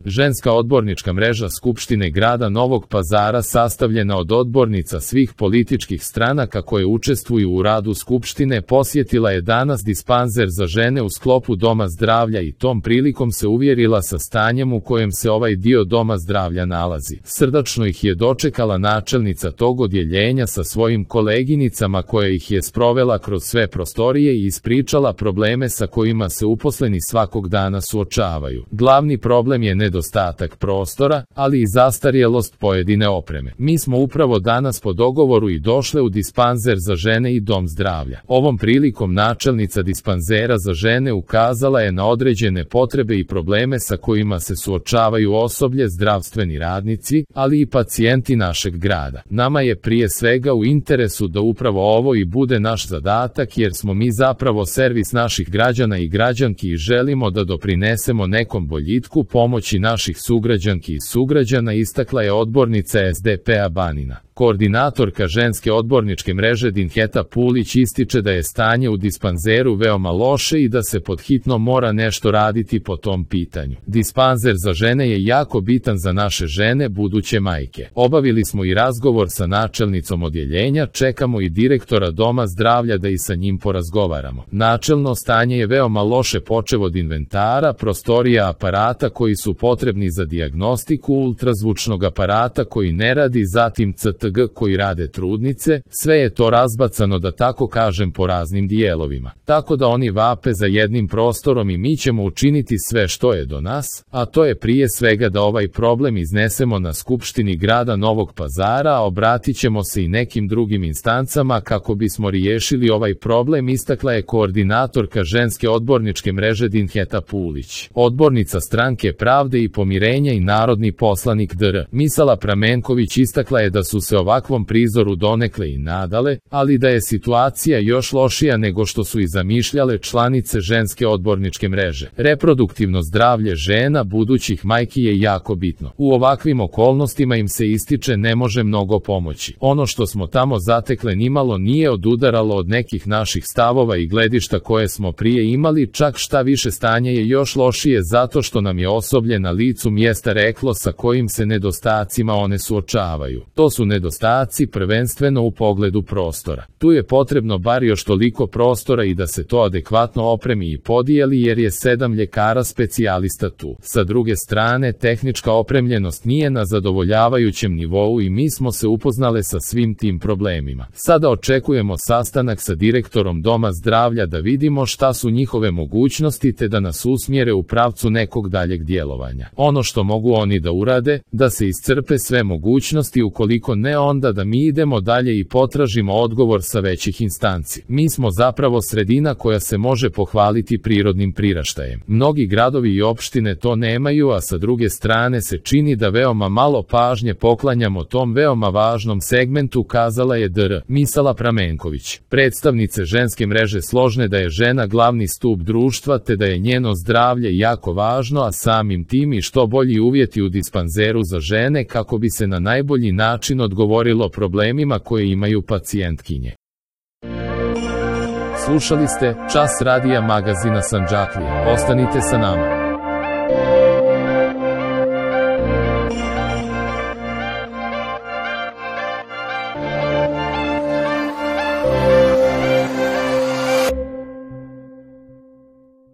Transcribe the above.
Ženska odbornička mreža Skupštine grada Novog Pazara, sastavljena od odbornica svih političkih stranaka koje učestvuju u radu Skupštine, posjetila je danas dispanzer za žene u sklopu Doma zdravlja i tom prilikom se uvjerila sa stanjem u kojem se ovaj dio Doma zdravlja nalazi. Srdačno ih je dočekala načelnica tog odjeljenja sa svojim koleginicama, koja ih je sprovela kroz sve prostorije i ispričala probleme sa kojima se uposleni svakog dana suočavaju. Glavni problem je nedostatak prostora, ali i zastarjelost pojedine opreme. Mi smo upravo danas po dogovoru i došle u dispanzer za žene i Dom zdravlja. Ovom prilikom načelnica dispanzera za žene ukazala je na određene potrebe i probleme sa kojima se suočavaju osoblje, zdravstveni radnici, ali i pacijenti našeg grada. Nama je prije svega u interesu da upravo ovo i bude naš zadatak, jer smo mi zapravo servis naših građana i građanki i želimo da doprinesemo nekom boljitku, pomoći naših sugrađanki i sugrađana, istakla je odbornica SDP-a Banina. Koordinatorka ženske odborničke mreže Dinheta Pulić ističe da je stanje u dispanzeru veoma loše i da se podhitno mora nešto raditi po tom pitanju. Dispanzer za žene je jako bitan za naše žene, buduće majke. Obavili smo i razgovor sa načelnicom odjeljenja, čekamo i direktora Doma zdravlja da i sa njim porazgovaramo. Načelno stanje je veoma loše, počev od inventara, prostorija, aparata koji su potrebni za dijagnostiku, ultrazvučnog aparata koji ne radi, zatim CTG koji rade trudnice, sve je to razbacano, da tako kažem, po raznim dijelovima. Tako da oni vape za jednim prostorom i mi ćemo učiniti sve što je do nas, a to je prije svega da ovaj problem iznesemo na Skupštini grada Novog Pazara, a obratit ćemo se i nekim drugim instancama kako bismo riješili ovaj problem, istakla je koordinatorka ženske odborničke mreže Dinheta Pulić. Odbornica Stranke pravde i pomirenja i narodni poslanik Dr. Misala Pramenković istakla je da su se ovakvom prizoru donekle i nadale, ali da je situacija još lošija nego što su i zamišljale članice ženske odborničke mreže. Reproduktivno zdravlje žena, budućih majki, je jako bitno. U ovakvim okolnostima im se ističe ne može mnogo pomoći. Ono što smo tamo zatekle nimalo nije odudaralo od nekih naših stavova i gledišta koje smo prije imali, čak šta više, stanje je još lošije zato što nam je osoblje na licu mjesta reklo sa kojim se nedostacima one suočavaju. To su nedostaci prvenstveno u pogledu prostora. Tu je potrebno bar još toliko prostora i da se to adekvatno opremi i podijeli, jer je 7 ljekara specijalista tu. Sa druge strane, tehnička opremljenost nije na zadovoljavajućem nivou i mi smo se upoznale sa svim tim problemima. Sada očekujemo sastanak sa direktorom Doma zdravlja da vidimo šta su njihove mogućnosti te da nas usmjere u pravcu nekog daljeg djelovanja. Ono što mogu oni da urade, da se iscrpe sve mogućnosti, ukoliko ne onda da mi idemo dalje i potražimo odgovor sa većih instanci. Mi smo zapravo sredina koja se može pohvaliti prirodnim priraštajem. Mnogi gradovi i opštine to nemaju, a sa druge strane se čini da veoma malo pažnje poklanjamo tom veoma važnom segmentu, kazala je Dr. Misala Pramenković. Predstavnice ženske mreže složne da je žena glavni stup društva te da je njeno zdravlje jako važno, a samim tim i što bolji uvjeti u dispanzeru za žene kako bi se na najbolji način odgovorilo problemima koje imaju pacijentkinje. Slušali ste Čas radija magazina Sandžaklija. Ostanite sa nama.